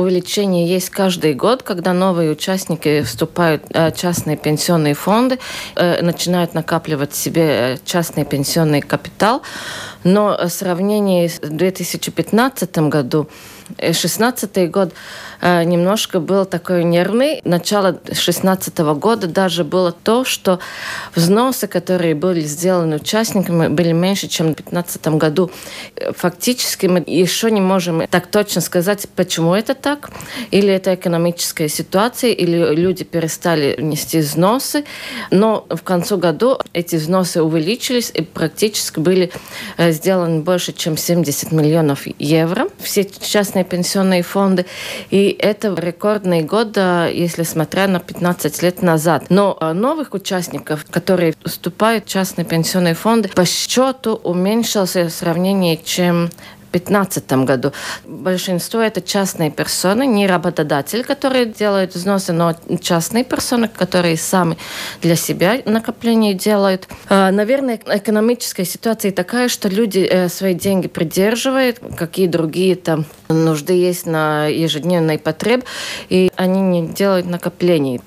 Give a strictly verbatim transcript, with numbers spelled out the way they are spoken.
увеличение есть каждый год, когда новые участники вступают в частные пенсионные фонды, начинают накапливать себе частный пенсионный капитал. Но в сравнении с две тысячи пятнадцатым годом, две тысячи шестнадцатый год немножко был такой нервный. Начало две тысячи шестнадцатого года даже было то, что взносы, которые были сделаны участниками, были меньше, чем в две тысячи пятнадцатом году. Фактически мы еще не можем так точно сказать, почему это так. Или это экономическая ситуация, или люди перестали внести взносы. Но в конце года эти взносы увеличились и практически были сделаны больше, чем семьдесят миллионов евро. Все частные пенсионные фонды. И это рекордный год, если смотря на пятнадцать лет назад. Но новых участников, которые вступают в частные пенсионные фонды, по счету уменьшился в сравнении, чем в две тысячи пятнадцатом году. Большинство это частные персоны, не работодатели, которые делают взносы, но частные персоны, которые сами для себя накопления делают. Наверное, экономическая ситуация такая, что люди свои деньги придерживают, какие другие там нужды есть на ежедневной потребе, и они не делают накоплений.